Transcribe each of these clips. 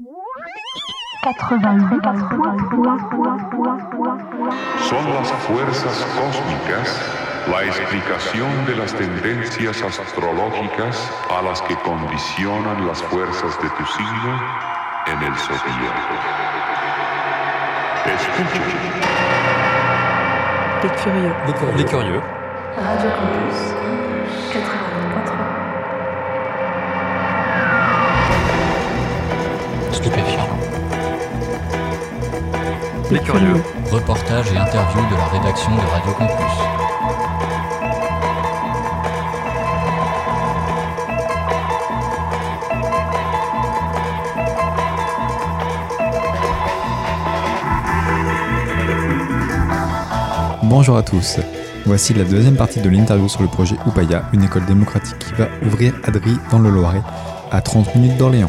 Son las fuerzas cósmicas la explicación de las tendencias astrológicas a las que condicionan las fuerzas de tu signo en el zodíaco. Escucha. Les curieux. Radio Campus 84. Stupéfiant. Les curieux. Reportages et interviews de la rédaction de Radio Campus. Bonjour à tous, voici la deuxième partie de l'interview sur le projet Upaya, une école démocratique qui va ouvrir à Dry dans le Loiret, à 30 minutes d'Orléans.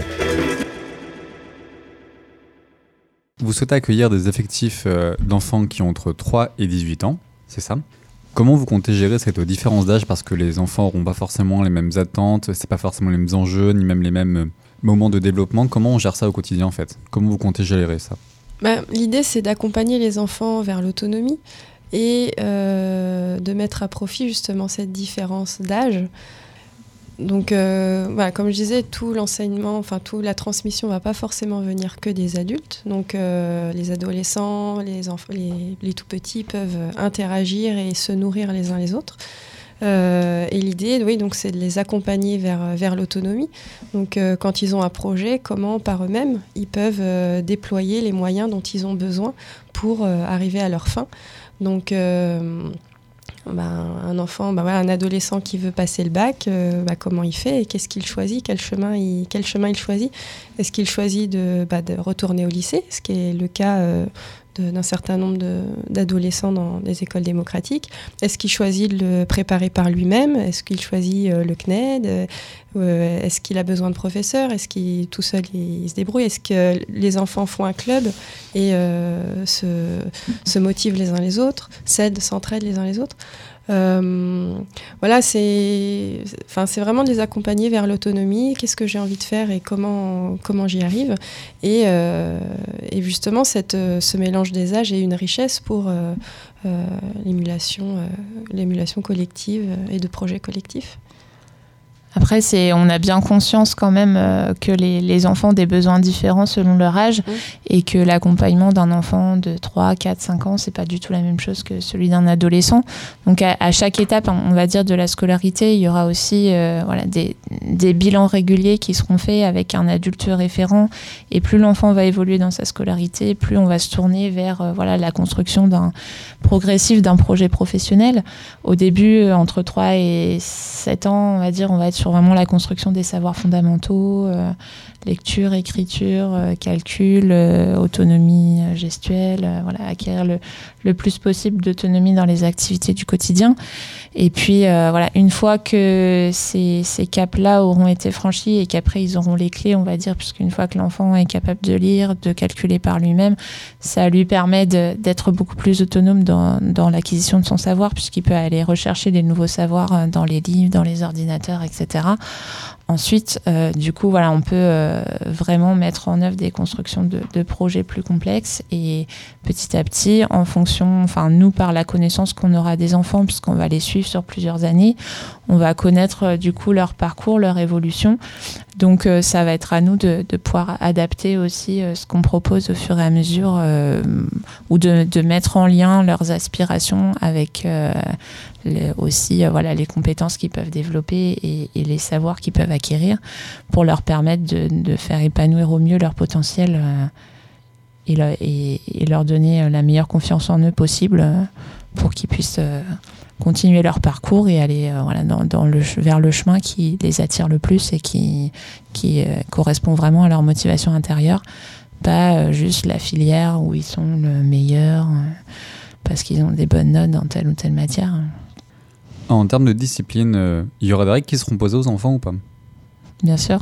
Vous souhaitez accueillir des effectifs d'enfants qui ont entre 3 et 18 ans, c'est ça ? Comment vous comptez gérer cette différence d'âge, parce que les enfants n'auront pas forcément les mêmes attentes, c'est pas forcément les mêmes enjeux, ni même les mêmes moments de développement. Comment on gère ça au quotidien en fait ? Comment vous comptez gérer ça ? L'idée c'est d'accompagner les enfants vers l'autonomie et de mettre à profit justement cette différence d'âge. Donc comme je disais, tout l'enseignement, toute la transmission ne va pas forcément venir que des adultes. Donc les adolescents, les enfants, les tout petits peuvent interagir et se nourrir les uns les autres. Et l'idée, donc, c'est de les accompagner vers l'autonomie. Donc quand ils ont un projet, comment par eux-mêmes ils peuvent déployer les moyens dont ils ont besoin pour arriver à leur fin. Donc un enfant, un adolescent qui veut passer le bac, comment il fait et qu'est-ce qu'il choisit, quel chemin il choisit. Est-ce qu'il choisit de retourner au lycée, ce qui est le cas d'un certain nombre d'adolescents dans des écoles démocratiques? Est-ce qu'il choisit de le préparer par lui-même? Est-ce qu'il choisit le CNED? Est-ce qu'il a besoin de professeurs? Est-ce qu'il tout seul il se débrouille? Est-ce que les enfants font un club et se motivent les uns les autres, s'entraident les uns les autres? C'est vraiment de les accompagner vers l'autonomie. Qu'est-ce que j'ai envie de faire et comment j'y arrive? Et justement, ce mélange des âges est une richesse pour l'émulation collective et de projets collectifs. Après, on a bien conscience quand même que les enfants ont des besoins différents selon leur âge et que l'accompagnement d'un enfant de 3, 4, 5 ans, c'est pas du tout la même chose que celui d'un adolescent. Donc à chaque étape, on va dire, de la scolarité, il y aura aussi des bilans réguliers qui seront faits avec un adulte référent. Et plus l'enfant va évoluer dans sa scolarité, plus on va se tourner vers la construction progressive d'un projet professionnel. Au début, entre 3 et 7 ans, on va être sur vraiment la construction des savoirs fondamentaux, lecture, écriture, calcul, autonomie gestuelle, acquérir le plus possible d'autonomie dans les activités du quotidien. Et puis, une fois que ces caps-là auront été franchis et qu'après ils auront les clés, on va dire, puisqu'une fois que l'enfant est capable de lire, de calculer par lui-même, ça lui permet d'être beaucoup plus autonome dans l'acquisition de son savoir, puisqu'il peut aller rechercher des nouveaux savoirs dans les livres, dans les ordinateurs, etc. Ensuite, on peut vraiment mettre en œuvre des constructions de projets plus complexes et petit à petit, en fonction, nous, par la connaissance qu'on aura des enfants, puisqu'on va les suivre sur plusieurs années, on va connaître leur parcours, leur évolution. Donc, ça va être à nous de pouvoir adapter aussi ce qu'on propose au fur et à mesure ou de mettre en lien leurs aspirations avec les compétences qu'ils peuvent développer et les savoirs qu'ils peuvent acquérir pour leur permettre de faire épanouir au mieux leur potentiel et leur donner la meilleure confiance en eux possible pour qu'ils puissent continuer leur parcours et aller vers le chemin qui les attire le plus et qui correspond vraiment à leur motivation intérieure, pas juste la filière où ils sont le meilleur parce qu'ils ont des bonnes notes dans telle ou telle matière. En termes de discipline, il y aura des règles qui seront posées aux enfants ou pas ? Bien sûr.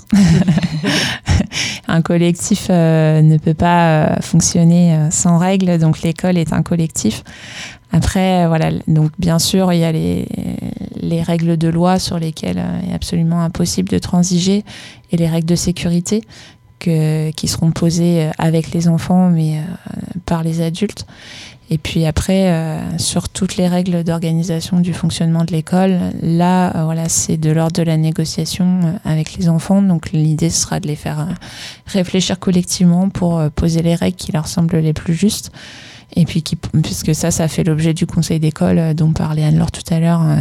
Un collectif ne peut pas fonctionner sans règles, donc l'école est un collectif. Après, donc bien sûr, il y a les règles de loi sur lesquelles il est absolument impossible de transiger et les règles de sécurité qui seront posées avec les enfants, mais par les adultes. Et puis après, sur toutes les règles d'organisation du fonctionnement de l'école, là, c'est de l'ordre de la négociation avec les enfants. Donc l'idée sera de les faire réfléchir collectivement pour poser les règles qui leur semblent les plus justes. Et puis, puisque ça fait l'objet du conseil d'école dont parlait Anne-Laure tout à l'heure,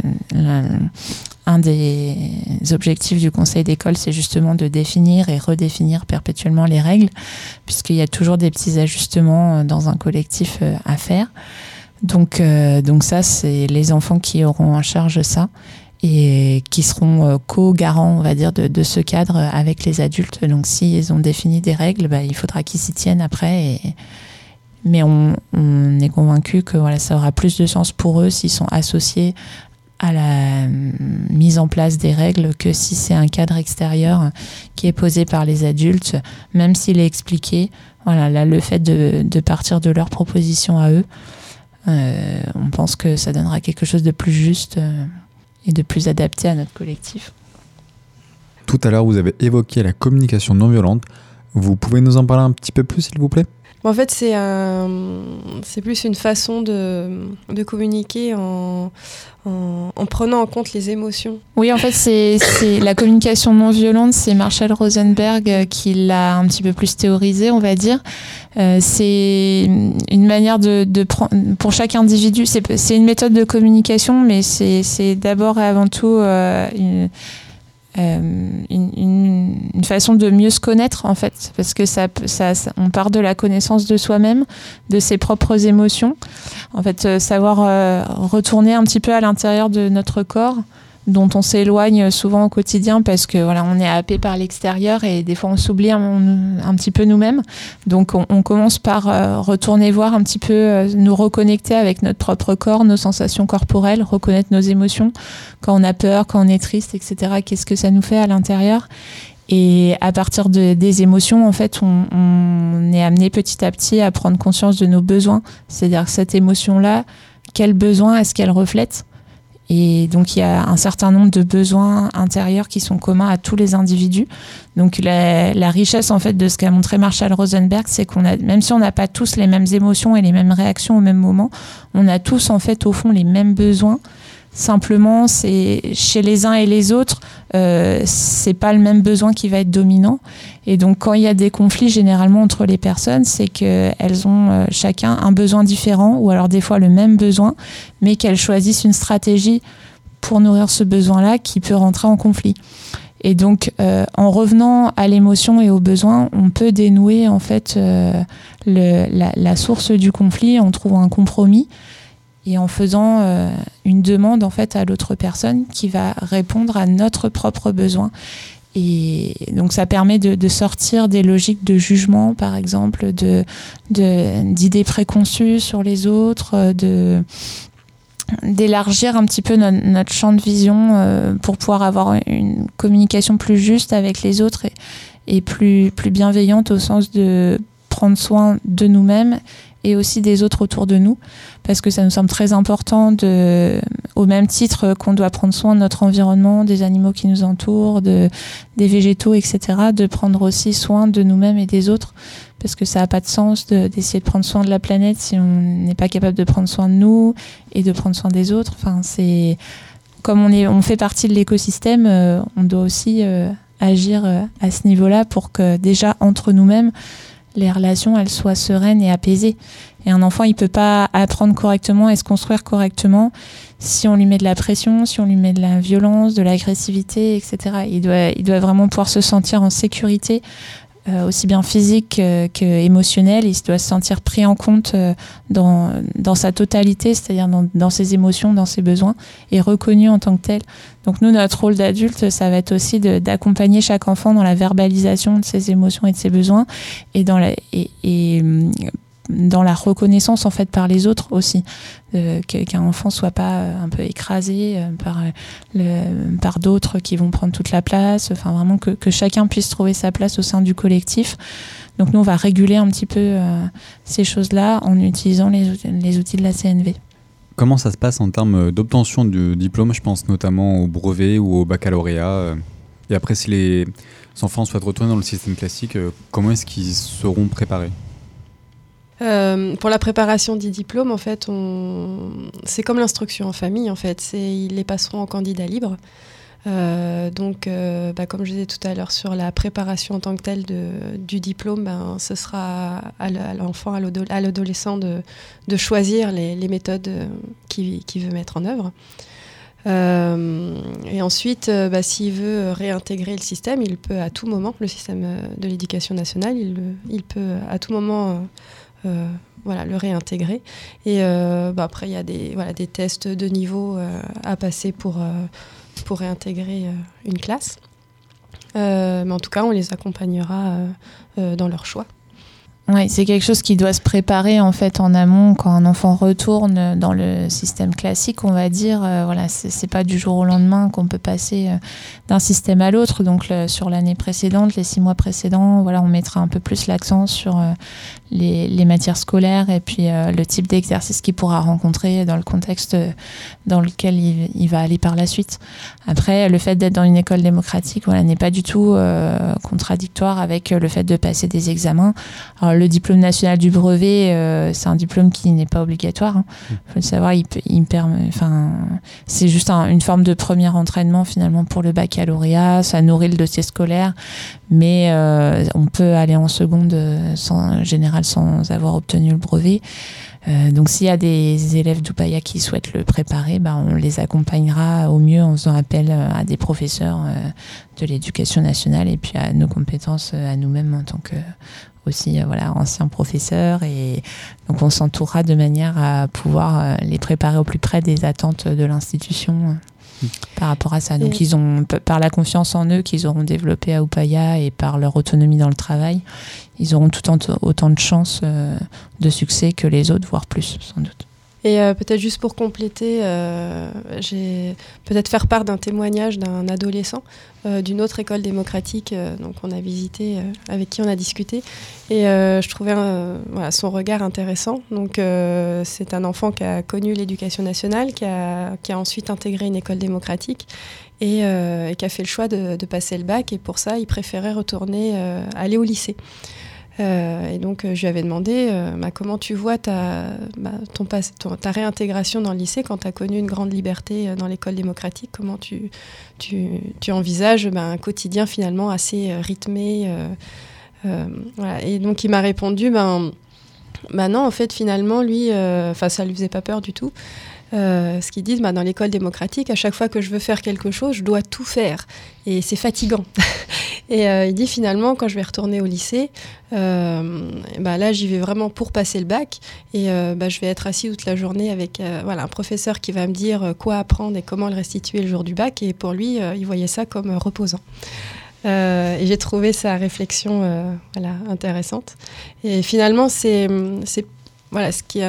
un des objectifs du conseil d'école, c'est justement de définir et redéfinir perpétuellement les règles, puisqu'il y a toujours des petits ajustements dans un collectif à faire. Donc ça, c'est les enfants qui auront en charge ça et qui seront co-garants, on va dire, de ce cadre avec les adultes. Donc s'ils ont défini des règles, il faudra qu'ils s'y tiennent après. Mais on est convaincu que ça aura plus de sens pour eux s'ils sont associés à la mise en place des règles que si c'est un cadre extérieur qui est posé par les adultes, même s'il est expliqué. Là, le fait de partir de leurs propositions à eux, on pense que ça donnera quelque chose de plus juste et de plus adapté à notre collectif. Tout à l'heure, vous avez évoqué la communication non violente. Vous pouvez nous en parler un petit peu plus, s'il vous plaît ? En fait, c'est plus une façon de communiquer en prenant en compte les émotions. Oui, en fait, c'est la communication non violente, c'est Marshall Rosenberg qui l'a un petit peu plus théorisé, on va dire. C'est une manière de prendre, pour chaque individu, c'est une méthode de communication, mais c'est d'abord et avant tout une façon de mieux se connaître, en fait, parce que on part de la connaissance de soi-même, de ses propres émotions, en fait, savoir retourner un petit peu à l'intérieur de notre corps, dont on s'éloigne souvent au quotidien parce que on est happé par l'extérieur et des fois on s'oublie un petit peu nous-mêmes. Donc on commence par retourner voir un petit peu, nous reconnecter avec notre propre corps, nos sensations corporelles, reconnaître nos émotions, quand on a peur, quand on est triste, etc. Qu'est-ce que ça nous fait à l'intérieur ? Et à partir des émotions, en fait, on est amené petit à petit à prendre conscience de nos besoins. C'est-à-dire que cette émotion-là, quel besoin est-ce qu'elle reflète ? Et donc, il y a un certain nombre de besoins intérieurs qui sont communs à tous les individus. Donc, la richesse, en fait, de ce qu'a montré Marshall Rosenberg, c'est même si on n'a pas tous les mêmes émotions et les mêmes réactions au même moment, on a tous, en fait, au fond, les mêmes besoins. Simplement, c'est chez les uns et les autres, c'est pas le même besoin qui va être dominant. Et donc, quand il y a des conflits généralement entre les personnes, c'est qu'elles ont chacun un besoin différent, ou alors des fois le même besoin, mais qu'elles choisissent une stratégie pour nourrir ce besoin-là qui peut rentrer en conflit. Et donc, en revenant à l'émotion et aux besoins, on peut dénouer en fait la source du conflit en trouvant un compromis. Et en faisant une demande en fait à l'autre personne qui va répondre à notre propre besoin. Et donc ça permet de sortir des logiques de jugement, par exemple, d'idées préconçues sur les autres, d'élargir un petit peu notre champ de vision pour pouvoir avoir une communication plus juste avec les autres et plus bienveillante au sens de prendre soin de nous-mêmes et aussi des autres autour de nous, parce que ça nous semble très important, au même titre qu'on doit prendre soin de notre environnement, des animaux qui nous entourent, des végétaux, etc., de prendre aussi soin de nous-mêmes et des autres, parce que ça n'a pas de sens d'essayer de prendre soin de la planète si on n'est pas capable de prendre soin de nous et de prendre soin des autres. Enfin, comme on fait partie de l'écosystème, on doit aussi agir à ce niveau-là pour que déjà entre nous-mêmes, les relations, elles soient sereines et apaisées. Et un enfant, il peut pas apprendre correctement et se construire correctement si on lui met de la pression, si on lui met de la violence, de l'agressivité, etc. Il doit vraiment pouvoir se sentir en sécurité, aussi bien physique qu'émotionnelle. Il doit se sentir pris en compte dans sa totalité, c'est-à-dire dans ses émotions, dans ses besoins, et reconnu en tant que tel. Donc nous, notre rôle d'adulte, ça va être aussi d'accompagner chaque enfant dans la verbalisation de ses émotions et de ses besoins, et dans la reconnaissance en fait par les autres aussi, qu'un enfant soit pas un peu écrasé par d'autres qui vont prendre toute la place, enfin vraiment que chacun puisse trouver sa place au sein du collectif. Donc nous on va réguler un petit peu ces choses-là en utilisant les outils de la CNV. Comment ça se passe en termes d'obtention de diplôme ? Je pense notamment au brevet ou au baccalauréat. Et après, si les enfants souhaitent retourner dans le système classique, comment est-ce qu'ils seront préparés ? Pour la préparation des diplômes, en fait, c'est comme l'instruction en famille, en fait. Ils les passeront en candidat libre. Donc, comme je disais tout à l'heure, sur la préparation en tant que telle du diplôme, ce sera à l'enfant, à l'adolescent de choisir les méthodes qu'il veut mettre en œuvre. Et ensuite, s'il veut réintégrer le système, il peut à tout moment, le système de l'éducation nationale, il peut à tout moment le réintégrer. Et après, il y a des tests de niveau à passer pour réintégrer une classe. Mais en tout cas, on les accompagnera dans leur choix. Oui, c'est quelque chose qui doit se préparer en fait en amont quand un enfant retourne dans le système classique, on va dire. C'est pas du jour au lendemain qu'on peut passer d'un système à l'autre. Donc sur l'année précédente, les 6 mois précédents, on mettra un peu plus l'accent sur les matières scolaires et puis le type d'exercice qu'il pourra rencontrer dans le contexte dans lequel il va aller par la suite. Après, le fait d'être dans une école démocratique n'est pas du tout contradictoire avec le fait de passer des examens. Alors, le diplôme national du brevet, c'est un diplôme qui n'est pas obligatoire. Il faut le savoir, c'est juste une forme de premier entraînement finalement pour le baccalauréat. Ça nourrit le dossier scolaire, mais on peut aller en seconde en général sans avoir obtenu le brevet. Donc s'il y a des élèves d'Upaya qui souhaitent le préparer, on les accompagnera au mieux en faisant appel à des professeurs de l'éducation nationale et puis à nos compétences à nous-mêmes en tant que aussi anciens professeurs. Et donc on s'entourera de manière à pouvoir les préparer au plus près des attentes de l'institution par rapport à ça. Donc ils ont, par la confiance en eux qu'ils auront développé à Upaya et par leur autonomie dans le travail, ils auront autant de chances de succès que les autres, voire plus sans doute. Et peut-être juste pour compléter, j'ai peut-être faire part d'un témoignage d'un adolescent d'une autre école démocratique donc on a visité, avec qui on a discuté. Et je trouvais son regard intéressant. Donc c'est un enfant qui a connu l'éducation nationale, qui a ensuite intégré une école démocratique et qui a fait le choix de passer le bac. Et pour ça, il préférait aller au lycée. Et donc je lui avais demandé comment tu vois ta réintégration dans le lycée quand tu as connu une grande liberté dans l'école démocratique, comment tu envisages un quotidien finalement assez rythmé Et donc il m'a répondu non, en fait finalement lui ça lui faisait pas peur du tout. Ce qu'ils disent, dans l'école démocratique, à chaque fois que je veux faire quelque chose, je dois tout faire. Et c'est fatigant. Et il dit finalement, quand je vais retourner au lycée, là, j'y vais vraiment pour passer le bac. Et je vais être assis toute la journée avec un professeur qui va me dire quoi apprendre et comment le restituer le jour du bac. Et pour lui, il voyait ça comme reposant. Et j'ai trouvé sa réflexion intéressante. Et finalement, ce qui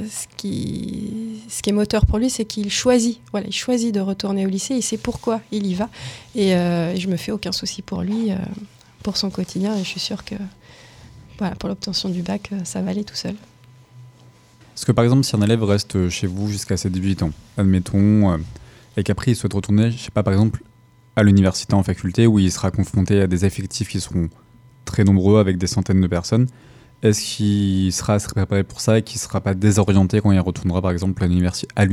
est moteur pour lui, c'est qu'il choisit. Il choisit de retourner au lycée. Il sait pourquoi il y va. Et je me fais aucun souci pour lui, pour son quotidien. Et je suis sûre que pour l'obtention du bac, ça va aller tout seul. Est-ce que par exemple, si un élève reste chez vous jusqu'à ses 18 ans, admettons, et qu'après il souhaite retourner, je sais pas, par exemple, à l'université en faculté, où il sera confronté à des effectifs qui seront très nombreux avec des centaines de personnes, est-ce qu'il sera préparé pour ça et qu'il ne sera pas désorienté quand il retournera par exemple à l'université ?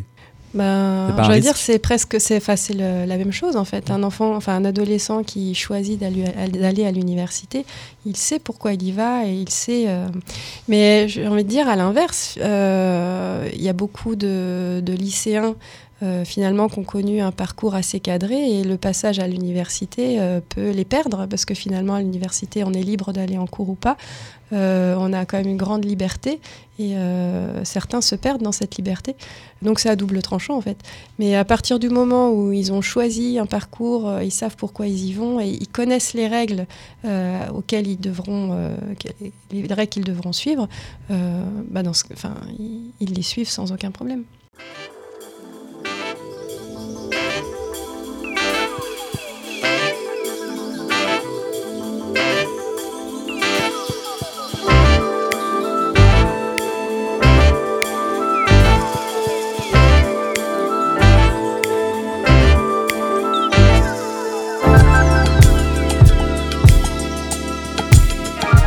J'allais dire c'est la même chose en fait. Un adolescent qui choisit d'aller à l'université, il sait pourquoi il y va et il sait. Mais j'ai envie de dire à l'inverse, il y a beaucoup de lycéens finalement qui ont connu un parcours assez cadré et le passage à l'université peut les perdre parce que finalement à l'université on est libre d'aller en cours ou pas. On a quand même une grande liberté et certains se perdent dans cette liberté. Donc c'est à double tranchant en fait. Mais à partir du moment où ils ont choisi un parcours, ils savent pourquoi ils y vont et ils connaissent les règles auxquelles ils devront suivre, ils les suivent sans aucun problème.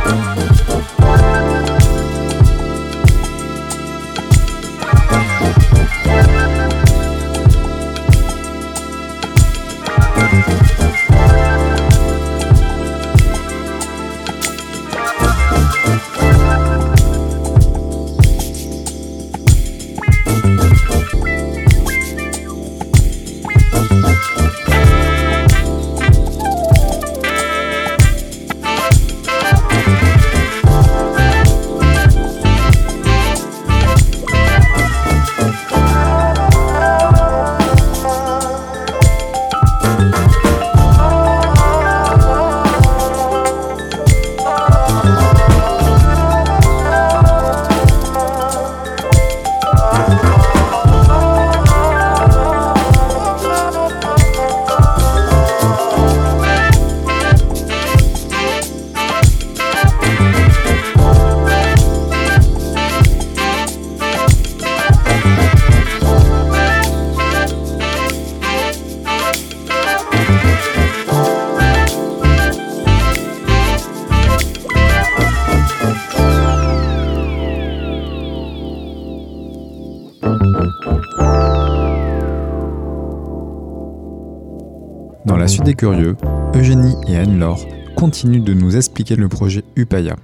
Dans la suite des curieux, Eugénie et Anne-Laure continuent de nous expliquer le projet Upaya.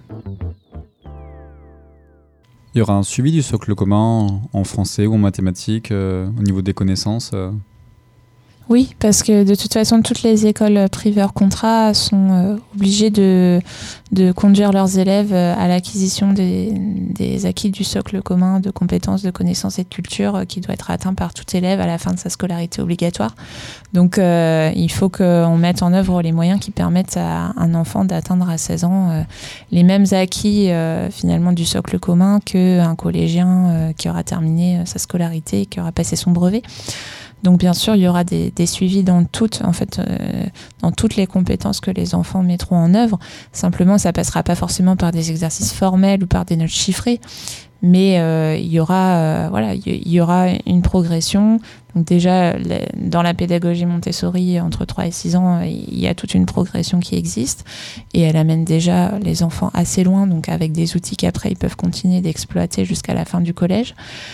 Il y aura un suivi du socle commun en français ou en mathématiques au niveau des connaissances Oui, parce que de toute façon, toutes les écoles privées hors contrat sont obligées de conduire leurs élèves à l'acquisition des acquis du socle commun de compétences, de connaissances et de culture qui doit être atteint par tout élève à la fin de sa scolarité obligatoire. Donc, il faut qu'on mette en œuvre les moyens qui permettent à un enfant d'atteindre à 16 ans les mêmes acquis finalement du socle commun qu'un collégien qui aura terminé sa scolarité et qui aura passé son brevet. Donc bien sûr, il y aura des suivis dans toutes les compétences que les enfants mettront en œuvre. Simplement, ça passera pas forcément par des exercices formels ou par des notes chiffrées, mais il y aura une progression. Donc déjà, dans la pédagogie Montessori, entre 3 et 6 ans, il y a toute une progression qui existe et elle amène déjà les enfants assez loin, donc avec des outils qu'après ils peuvent continuer d'exploiter jusqu'à la fin du collège.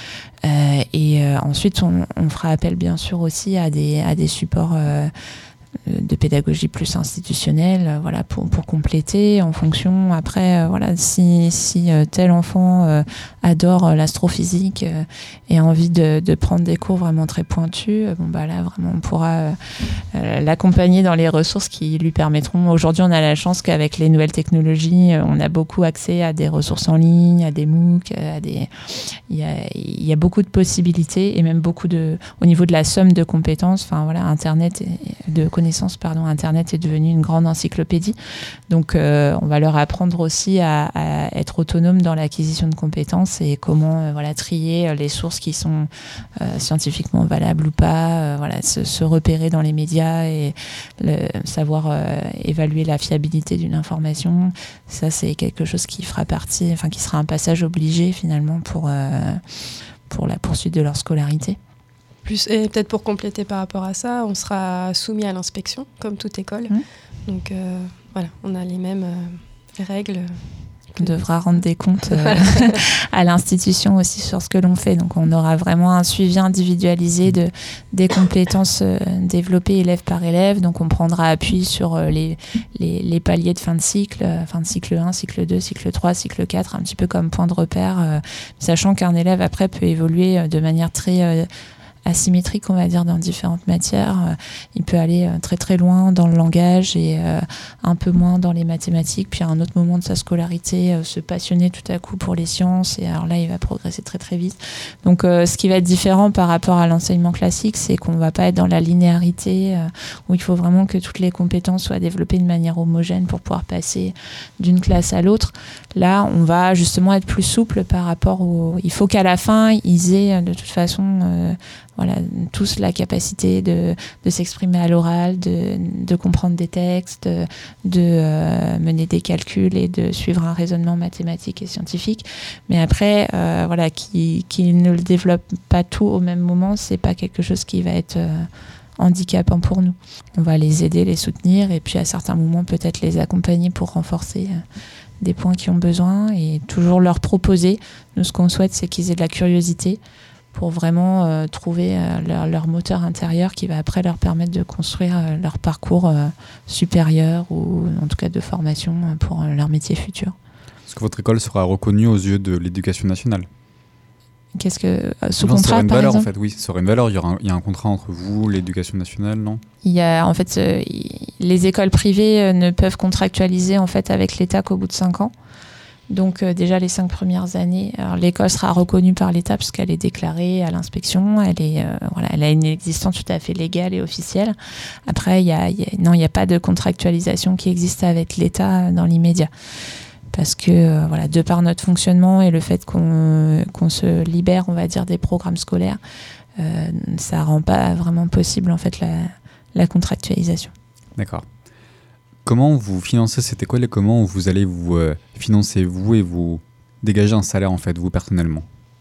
Ensuite, on fera appel bien sûr aussi à des supports de pédagogie plus institutionnelle, pour compléter en fonction. Après, si tel enfant adore l'astrophysique et a envie de prendre des cours vraiment très pointus, là vraiment on pourra l'accompagner dans les ressources qui lui permettront. Aujourd'hui, on a la chance qu'avec les nouvelles technologies, on a beaucoup accès à des ressources en ligne, à des MOOC, il y a beaucoup de possibilités et même au niveau de la somme de compétences. Internet Internet est devenu une grande encyclopédie. Donc, on va leur apprendre aussi à être autonome dans l'acquisition de compétences et comment trier les sources qui sont scientifiquement valables ou pas, se repérer dans les médias et savoir évaluer la fiabilité d'une information. Ça, c'est quelque chose qui fera partie, qui sera un passage obligé finalement pour la poursuite de leur scolarité. Et peut-être pour compléter par rapport à ça, on sera soumis à l'inspection, comme toute école. Donc on a les mêmes règles. On devra rendre des comptes à l'institution aussi sur ce que l'on fait. Donc on aura vraiment un suivi individualisé des compétences développées élève par élève. Donc on prendra appui sur les paliers de fin de cycle 1, cycle 2, cycle 3, cycle 4, un petit peu comme point de repère, sachant qu'un élève après peut évoluer de manière très asymétrique, on va dire, dans différentes matières. Il peut aller très très loin dans le langage et un peu moins dans les mathématiques, puis à un autre moment de sa scolarité se passionner tout à coup pour les sciences, et alors là il va progresser très très vite. Donc ce qui va être différent par rapport à l'enseignement classique, c'est qu'on va pas être dans la linéarité où il faut vraiment que toutes les compétences soient développées de manière homogène pour pouvoir passer d'une classe à l'autre. Là on va justement être plus souple par rapport il faut qu'à la fin ils aient de toute façon tous la capacité de s'exprimer à l'oral, de comprendre des textes, de mener des calculs et de suivre un raisonnement mathématique et scientifique. Mais après, qui ne le développe pas tout au même moment, c'est pas quelque chose qui va être handicapant pour nous. On va les aider, les soutenir et puis à certains moments peut-être les accompagner pour renforcer des points qu'ils ont besoin et toujours leur proposer. Nous, ce qu'on souhaite, c'est qu'ils aient de la curiosité pour vraiment trouver leur moteur intérieur qui va après leur permettre de construire leur parcours supérieur ou en tout cas de formation pour leur métier futur. Est-ce que votre école sera reconnue aux yeux de l'éducation nationale ? Qu'est-ce que sous Non, contrat, ça aura une par valeur exemple ? en fait, oui, ça aura une valeur. Il y a un contrat entre vous, l'éducation nationale, non ? Il y a en fait les écoles privées ne peuvent contractualiser en fait avec l'État qu'au bout de 5 ans. Donc déjà les 5 premières années, alors, l'école sera reconnue par l'État parce qu'elle est déclarée à l'inspection, elle a une existence tout à fait légale et officielle. Après il y a pas de contractualisation qui existe avec l'État dans l'immédiat. Parce que de par notre fonctionnement et le fait qu'on se libère, on va dire, des programmes scolaires, ça rend pas vraiment possible en fait la contractualisation. D'accord. Comment vous financez cette école et comment vous allez vous financer vous et vous dégager un salaire en fait, vous personnellement ?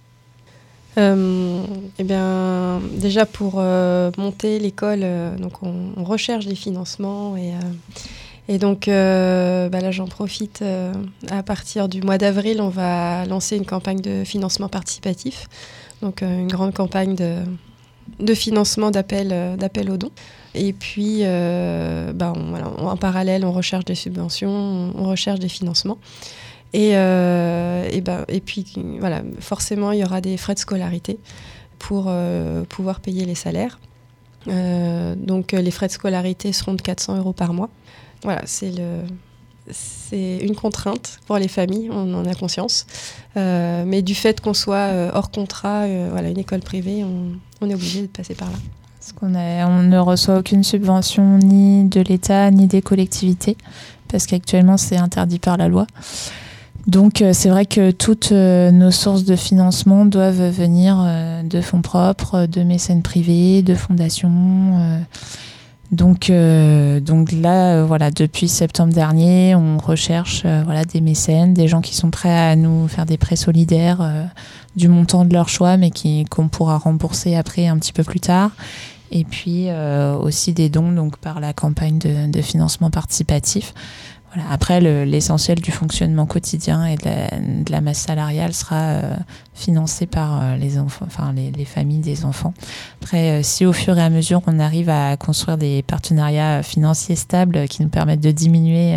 Déjà pour monter l'école, donc on recherche des financements et donc là j'en profite. À partir du mois d'avril, on va lancer une campagne de financement participatif, donc une grande campagne de financement d'appel aux dons. Et puis, en parallèle, on recherche des subventions, on recherche des financements. Et puis, forcément, il y aura des frais de scolarité pour pouvoir payer les salaires. Donc, les frais de scolarité seront de 400 € par mois. Voilà, c'est une contrainte pour les familles, on en a conscience. Mais du fait qu'on soit hors contrat, une école privée, on est obligé de passer par là. On ne reçoit aucune subvention ni de l'État ni des collectivités parce qu'actuellement c'est interdit par la loi. Donc c'est vrai que toutes nos sources de financement doivent venir de fonds propres, de mécènes privés, de fondations. Donc là, depuis septembre dernier, on recherche des mécènes, des gens qui sont prêts à nous faire des prêts solidaires du montant de leur choix, mais qu'on pourra rembourser après un petit peu plus tard. Et puis aussi des dons donc, par la campagne de financement participatif. Voilà. Après, l'essentiel du fonctionnement quotidien et de la masse salariale sera financé par les enfants, les familles des enfants. Après, si au fur et à mesure on arrive à construire des partenariats financiers stables qui nous permettent de diminuer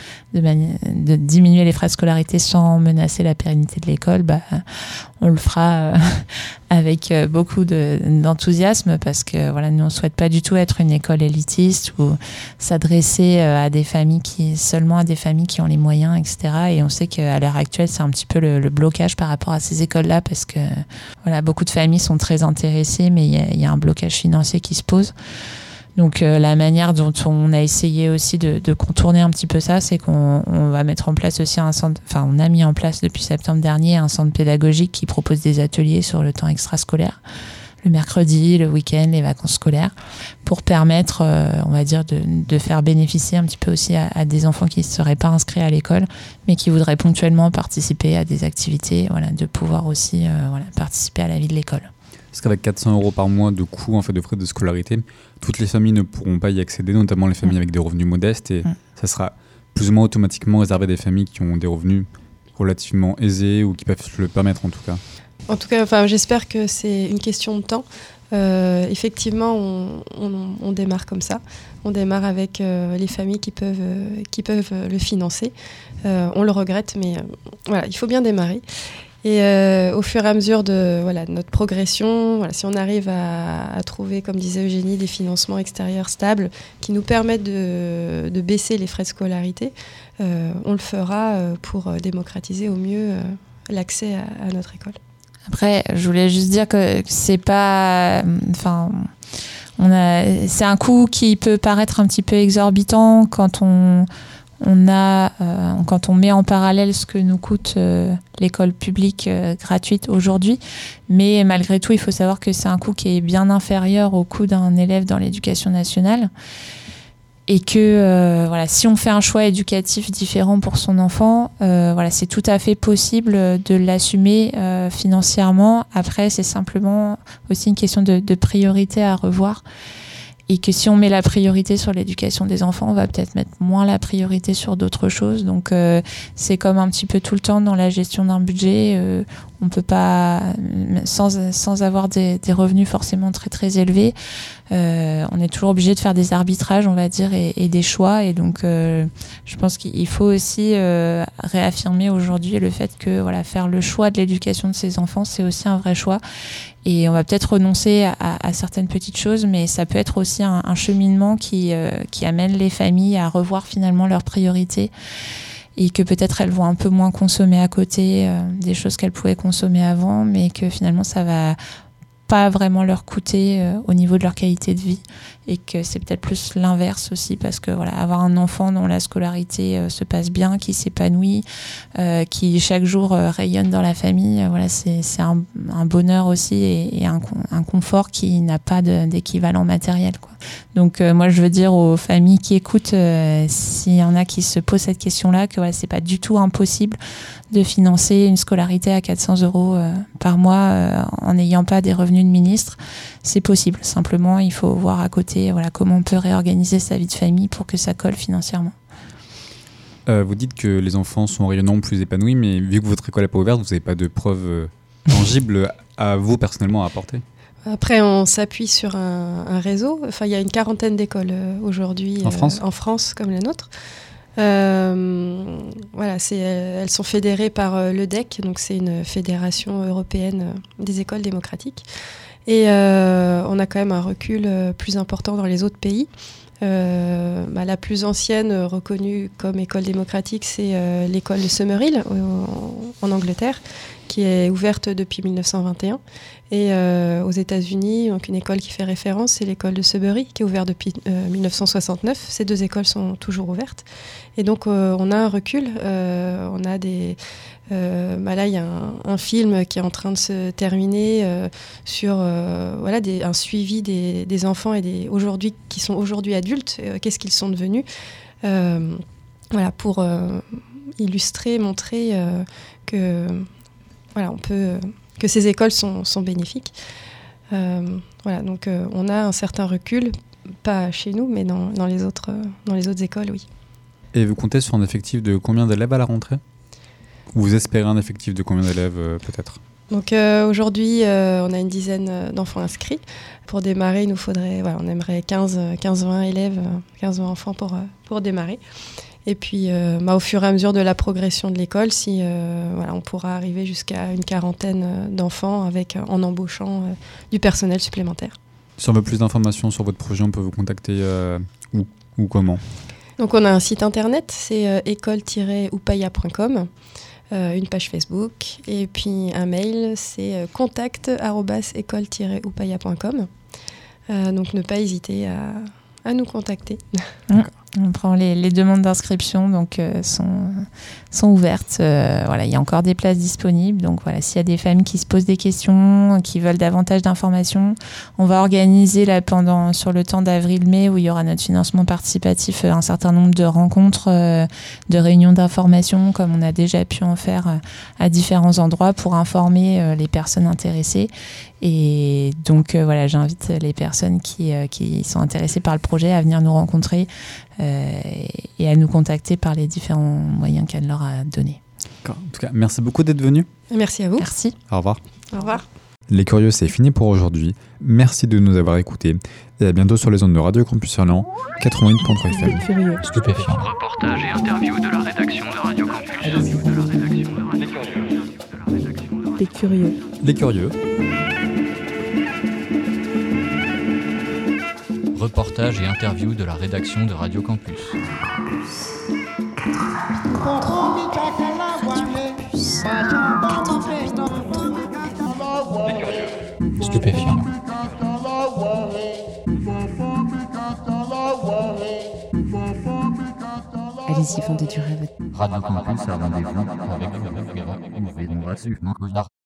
les frais de scolarité sans menacer la pérennité de l'école, on le fera avec beaucoup d'enthousiasme parce que nous on souhaite pas du tout être une école élitiste ou s'adresser à des familles seulement à des familles qui ont les moyens, etc. Et on sait qu'à l'heure actuelle c'est un petit peu le blocage par rapport à ces écoles-là parce que beaucoup de familles sont très intéressées mais il y a un blocage financier qui se pose. Donc la manière dont on a essayé aussi de contourner un petit peu ça, c'est qu'on va mettre en place aussi un centre, on a mis en place depuis septembre dernier un centre pédagogique qui propose des ateliers sur le temps extrascolaire, le mercredi, le week-end, les vacances scolaires, pour permettre, on va dire, de faire bénéficier un petit peu aussi à des enfants qui ne seraient pas inscrits à l'école, mais qui voudraient ponctuellement participer à des activités, de pouvoir aussi participer à la vie de l'école. Parce qu'avec 400 € par mois de coûts de frais de scolarité, toutes les familles ne pourront pas y accéder, notamment les familles avec des revenus modestes, et ça sera plus ou moins automatiquement réservé à des familles qui ont des revenus relativement aisés ou qui peuvent se le permettre en tout cas. En tout cas, j'espère que c'est une question de temps. Effectivement, on démarre comme ça. On démarre avec les familles qui peuvent le financer. On le regrette, mais il faut bien démarrer. Et au fur et à mesure de notre progression, si on arrive à trouver, comme disait Eugénie, des financements extérieurs stables qui nous permettent de baisser les frais de scolarité, on le fera pour démocratiser au mieux l'accès à notre école. Après, je voulais juste dire que c'est pas... c'est un coût qui peut paraître un petit peu exorbitant quand on met en parallèle ce que nous coûte l'école publique gratuite aujourd'hui. Mais malgré tout, il faut savoir que c'est un coût qui est bien inférieur au coût d'un élève dans l'éducation nationale. Et que si on fait un choix éducatif différent pour son enfant, c'est tout à fait possible de l'assumer financièrement. Après, c'est simplement aussi une question de priorité à revoir. Et que si on met la priorité sur l'éducation des enfants, on va peut-être mettre moins la priorité sur d'autres choses. Donc c'est comme un petit peu tout le temps dans la gestion d'un budget. On peut pas, sans avoir des revenus forcément très très élevés, on est toujours obligé de faire des arbitrages, on va dire, et des choix. Et donc je pense qu'il faut aussi réaffirmer aujourd'hui le fait que voilà, faire le choix de l'éducation de ses enfants, c'est aussi un vrai choix. Et on va peut-être renoncer à certaines petites choses, mais ça peut être aussi un cheminement qui amène les familles à revoir finalement leurs priorités et que peut-être elles vont un peu moins consommer à côté des choses qu'elles pouvaient consommer avant, mais que finalement ça va pas vraiment leur coûter au niveau de leur qualité de vie et que c'est peut-être plus l'inverse aussi parce que voilà, avoir un enfant dont la scolarité se passe bien, qui s'épanouit, qui chaque jour rayonne dans la famille, voilà, c'est un bonheur aussi et un confort qui n'a pas d'équivalent matériel, quoi. Donc moi je veux dire aux familles qui écoutent, s'il y en a qui se posent cette question-là, que voilà, c'est pas du tout impossible de financer une scolarité à 400 € par mois en n'ayant pas des revenus de ministre. C'est possible. Simplement, il faut voir à côté voilà, comment on peut réorganiser sa vie de famille pour que ça colle financièrement. Vous dites que les enfants sont rayonnants, plus épanouis, mais vu que votre école n'est pas ouverte, vous n'avez pas de preuves tangibles à vous personnellement à apporter? Après, on s'appuie sur un réseau. Enfin, il y a une 40aine d'écoles aujourd'hui en France comme la nôtre. Voilà, elles sont fédérées par l'EDEC, donc c'est une fédération européenne des écoles démocratiques. Et on a quand même un recul plus important dans les autres pays. La plus ancienne reconnue comme école démocratique, c'est l'école de Summerhill en Angleterre, qui est ouverte depuis 1921. Et aux États-Unis, donc une école qui fait référence, c'est l'école de Sudbury, qui est ouverte depuis 1969. Ces deux écoles sont toujours ouvertes. Et donc on a un recul. On a des... là, il y a un film qui est en train de se terminer sur voilà, un suivi des enfants et qui sont aujourd'hui adultes. Qu'est-ce qu'ils sont devenus voilà, pour illustrer, montrer que voilà, on peut que ces écoles sont bénéfiques. Voilà, donc on a un certain recul, pas chez nous, mais dans les autres écoles, oui. Et vous comptez sur un effectif de combien d'élèves à la rentrée ? Vous espérez un effectif de combien d'élèves peut-être ? Donc aujourd'hui, on a une dizaine d'enfants inscrits. Pour démarrer, il nous faudrait, voilà, on aimerait 15-20 élèves, 15-20 enfants pour démarrer. Et puis, au fur et à mesure de la progression de l'école, voilà, on pourra arriver jusqu'à une 40aine d'enfants en embauchant du personnel supplémentaire. Si on veut plus d'informations sur votre projet, on peut vous contacter où ou comment ? Donc on a un site internet, c'est école-upaya.com, une page Facebook, et puis un mail, c'est contact@école-upaya.com. Donc ne pas hésiter à nous contacter. On prend les demandes d'inscription, donc sont ouvertes. Voilà, il y a encore des places disponibles. Donc voilà, s'il y a des familles qui se posent des questions, qui veulent davantage d'informations, on va organiser là sur le temps d'avril-mai où il y aura notre financement participatif un certain nombre de rencontres, de réunions d'information, comme on a déjà pu en faire à différents endroits pour informer les personnes intéressées. Et donc voilà, j'invite les personnes qui sont intéressées par le projet à venir nous rencontrer et à nous contacter par les différents moyens qu'elle leur a donnés. En tout cas, merci beaucoup d'être venu. Merci à vous. Merci. Au revoir. Au revoir. Les Curieux, c'est fini pour aujourd'hui. Merci de nous avoir écoutés. Et à bientôt sur les ondes de Radio Campus Orléans, 88.3 FM. Les Curieux. Stupéfiant. Reportage et interview de la rédaction de Radio Campus. Les Curieux. Les Curieux. Reportage et interview de la rédaction de Radio Campus. Stupéfiant. Allez-y, vendez du rêve. Radio Campus a rendez-vous avec